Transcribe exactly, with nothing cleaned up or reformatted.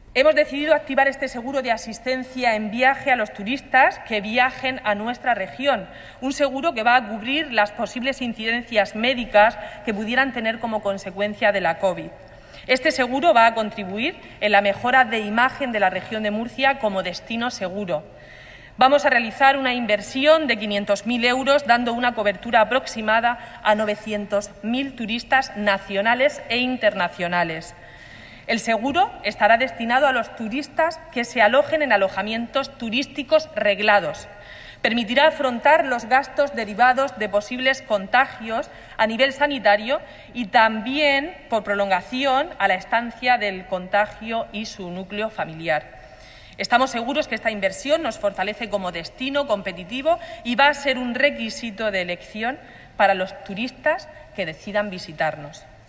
Hemos decidido activar este seguro de asistencia en viaje a los turistas que viajen a nuestra región, un seguro que va a cubrir las posibles incidencias médicas que pudieran tener como consecuencia de la COVID. Este seguro va a contribuir en la mejora de imagen de la región de Murcia como destino seguro. Vamos a realizar una inversión de quinientos mil euros, dando una cobertura aproximada a novecientos mil turistas nacionales e internacionales. El seguro estará destinado a los turistas que se alojen en alojamientos turísticos reglados. Permitirá afrontar los gastos derivados de posibles contagios a nivel sanitario y también, por prolongación, a la estancia del contagio y su núcleo familiar. Estamos seguros que esta inversión nos fortalece como destino competitivo y va a ser un requisito de elección para los turistas que decidan visitarnos.